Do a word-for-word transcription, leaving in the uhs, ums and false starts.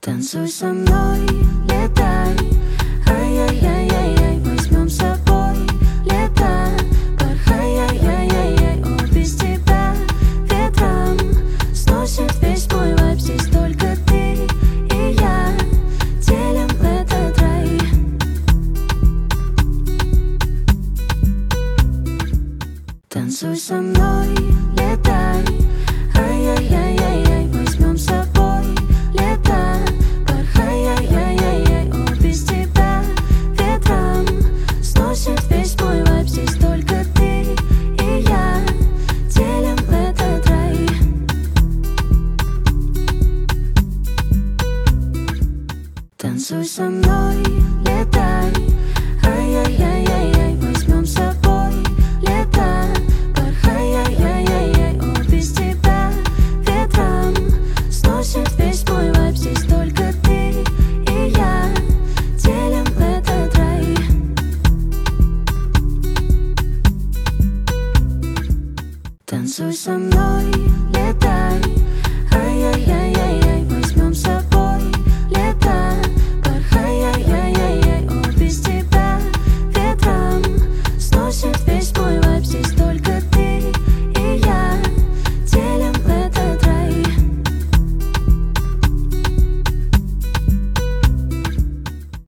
Танцуй со мной, летай, ай-яй-яй-яй-яй, возьмем с собой лето, порхай, ай-яй-яй-яй, о, без тебя ветром сносит весь мой вайб, здесь только ты и я делим этот рай. Танцуй со мной, летай, ай-яй-яй-яй-яй, возьмем с собой лето, порхай, ай-яй-яй-яй, о, без тебя ветром сносит весь мой вайб, здесь только ты и я делим этот рай. Танцуй со мной, летай, ай-яй-яй-яй-яй, возьмем с собой лето, порхай, ай-яй-яй-яй, о, без тебя ветром сносит весь мой вайб, здесь только ты и я делим этот рай. Танцуй со мной, летай,